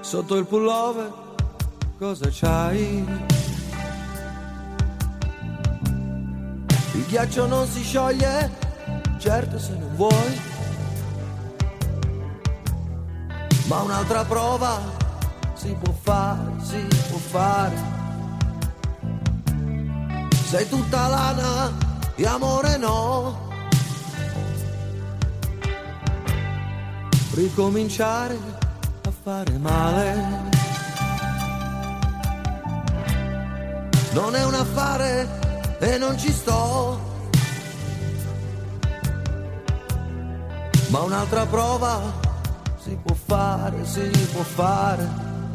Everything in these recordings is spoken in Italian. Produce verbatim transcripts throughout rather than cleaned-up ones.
Sotto il pullover cosa c'hai? Il ghiaccio non si scioglie, certo se non vuoi, ma un'altra prova si può fare, si può fare. Sei tutta lana e amore no. Ricominciare a fare male non è un affare e non ci sto, ma un'altra prova si può fare, si può fare.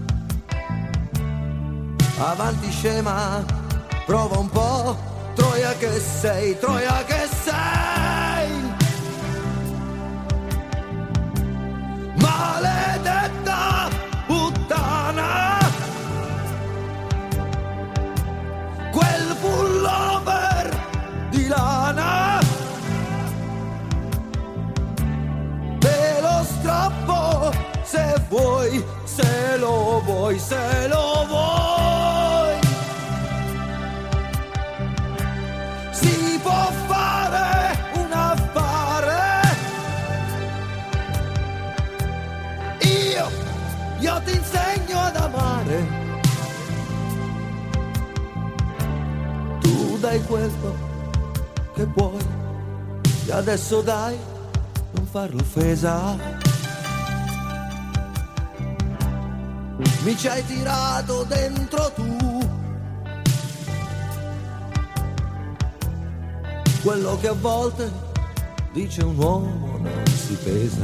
Avanti scema, prova un po', troia che sei, troia che sei. Maledetta puttana, quel pullover di lana te lo strappo se vuoi, se lo vuoi, se lo vuoi. Si può fare un affare, io, io ti insegno ad amare. Tu dai quello che puoi e adesso dai, non farlo offesa. Mi ci hai tirato dentro tu quello che a volte dice un uomo non si pesa.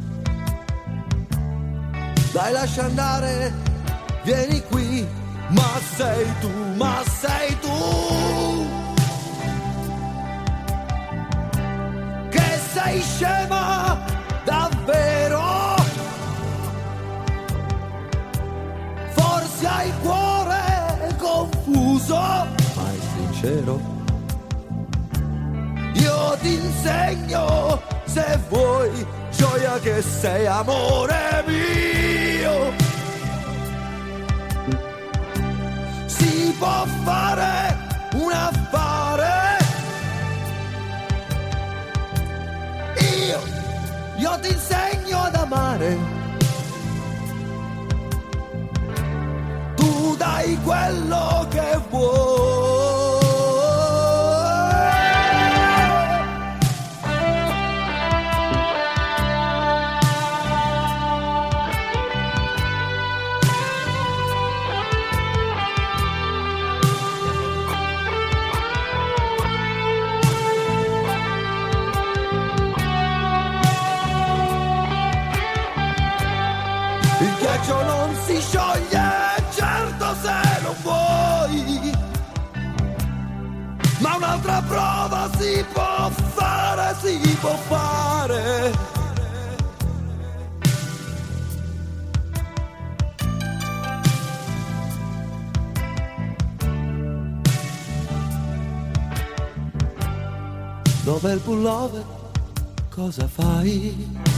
Dai, lascia andare, vieni qui, ma sei tu, ma sei tu che sei scema davvero. Forse hai il cuore confuso, ma è sincero. Io ti insegno se vuoi, gioia che sei, amore mio. Si può fare un affare, io, io ti insegno ad amare. Tu dai quello che vuoi. Il ghiaccio non si scioglie, certo se non vuoi, ma un'altra prova si può fare, si può fare. Dov'è il pullover? Cosa fai?